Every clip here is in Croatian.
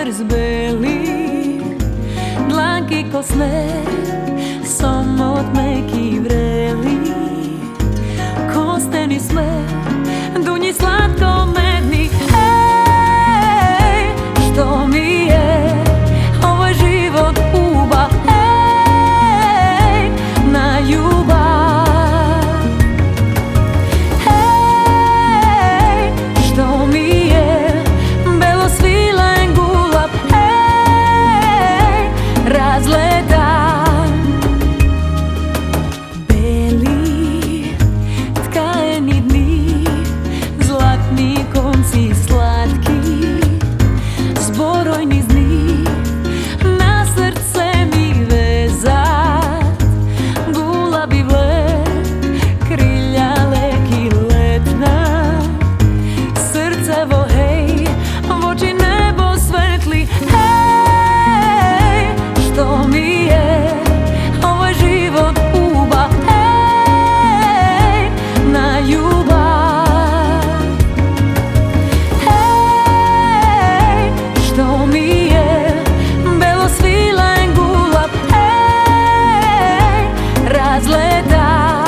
prst beli, dlanky kosné, samotné vreli, kosteni sme, dunji slatko medni. Hej, što mi je ovaj život uba, hej, na ljubav. Hej, što mi je belo svilen gulab, hej, razletan. Beli, tkajeni dni, zlatni konci slatki, zborojni dni, na srce mi vezat, gulabi vlet, krilja leki letna, srcevo hej, v oči nebo svetli. Hej, što mi je ovaj život uba, hej, na ljubav. Hej, što mi je belo svilen gulab, hej, razletan.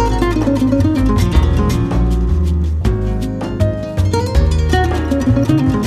Thank you.